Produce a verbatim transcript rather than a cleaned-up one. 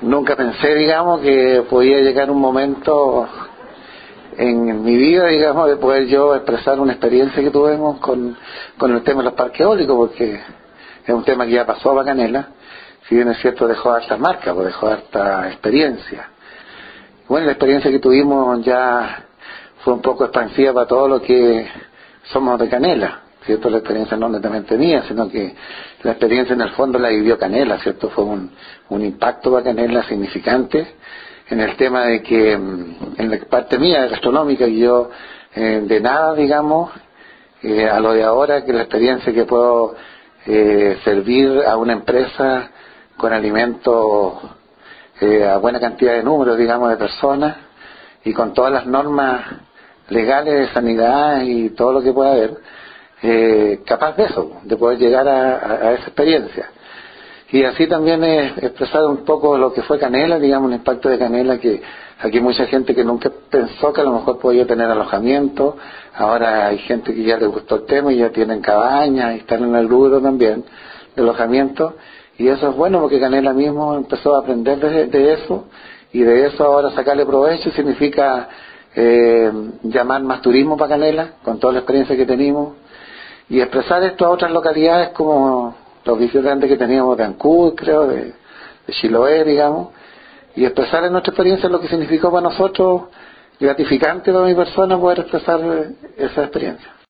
nunca pensé, digamos, que podía llegar un momento en mi vida, digamos, de poder yo expresar una experiencia que tuvimos con, con el tema de los parques eólicos, porque es un tema que ya pasó a Bacanela. Si bien es cierto, dejó hartas marcas, pues dejó harta experiencia. Bueno, la experiencia que tuvimos ya fue un poco expansiva para todo lo que somos de Canela, ¿cierto? La experiencia no netamente mía, sino que la experiencia en el fondo la vivió Canela, ¿cierto? Fue un, un impacto para Canela significante en el tema de que, en la parte mía gastronómica, que yo eh, de nada, digamos, eh, a lo de ahora, que la experiencia que puedo eh, servir a una empresa con alimentos eh, a buena cantidad de números, digamos, de personas, y con todas las normas legales de sanidad y todo lo que pueda haber, eh, capaz de eso, de poder llegar a, a, a esa experiencia. Y así también he expresado un poco lo que fue Canela, digamos, un impacto de Canela, que aquí hay mucha gente que nunca pensó que a lo mejor podía tener alojamiento. Ahora hay gente que ya le gustó el tema y ya tienen cabañas y están en el rubro también de alojamiento. Y eso es bueno porque Canela mismo empezó a aprender de, de eso, y de eso ahora sacarle provecho significa eh, llamar más turismo para Canela, con toda la experiencia que tenemos, y expresar esto a otras localidades como los visitantes que teníamos de Ancud, creo, de, de Chiloé, digamos, y expresar en nuestra experiencia lo que significó para nosotros, gratificante para mi persona poder expresar esa experiencia.